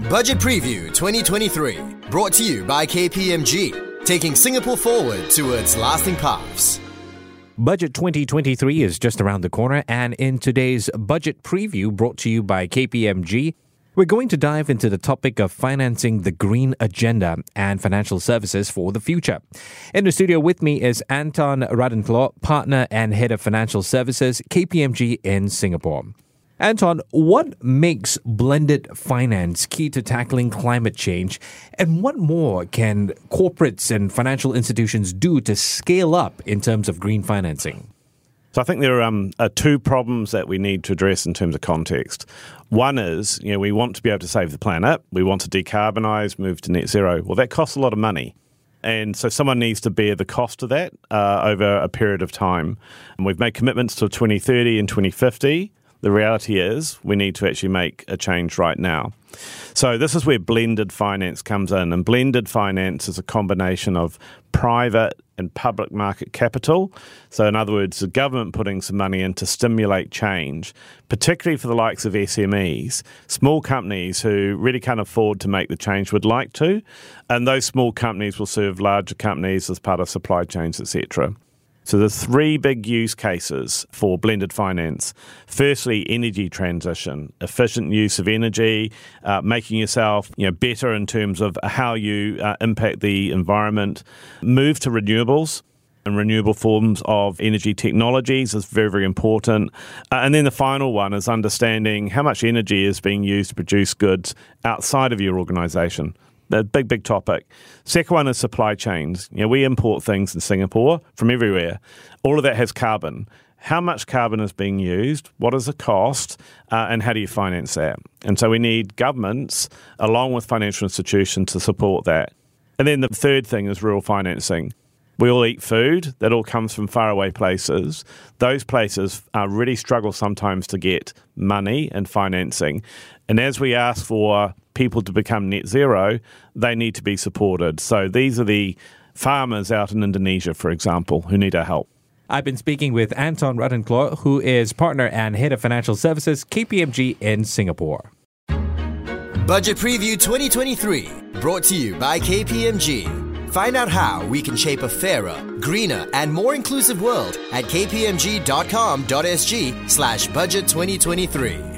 Budget Preview 2023, brought to you by KPMG, taking Singapore forward towards lasting paths. Budget 2023 is just around the corner, and in today's Budget Preview brought to you by KPMG, we're going to dive into the topic of financing the green agenda and financial services for the future. In the studio with me is Anton Radenclaw, partner and head of financial services, KPMG in Singapore. Anton, what makes blended finance key to tackling climate change, and what more can corporates and financial institutions do to scale up in terms of green financing? So I think there are two problems that we need to address in terms of context. One is, we want to be able to save the planet. We want to decarbonise, move to net zero. Well, that costs a lot of money. And so someone needs to bear the cost of that over a period of time. And we've made commitments to 2030 and 2050. The reality is we need to actually make a change right now. So this is where blended finance comes in. And blended finance is a combination of private and public market capital. So in other words, the government putting some money in to stimulate change, particularly for the likes of SMEs, small companies who really can't afford to make the change would like to. And those small companies will serve larger companies as part of supply chains, etc. So there's three big use cases for blended finance. Firstly, energy transition, efficient use of energy, making yourself better in terms of how you impact the environment. Move to renewables and renewable forms of energy technologies is very, very important. And then the final one is understanding how much energy is being used to produce goods outside of your organisation. A big topic. Second one is supply chains. We import things in Singapore from everywhere. All of that has carbon. How much carbon is being used? What is the cost? And how do you finance that? And so we need governments, along with financial institutions, to support that. And then the third thing is rural financing. We all eat food. That all comes from faraway places. Those places really struggle sometimes to get money and financing. And as we ask for people to become net zero, they need to be supported. So these are the farmers out in Indonesia, for example, who need our help. I've been speaking with Anton Radenclaw, who is partner and head of financial services, KPMG in Singapore. Budget Preview 2023, brought to you by KPMG. Find out how we can shape a fairer, greener, and more inclusive world at kpmg.com.sg/budget2023.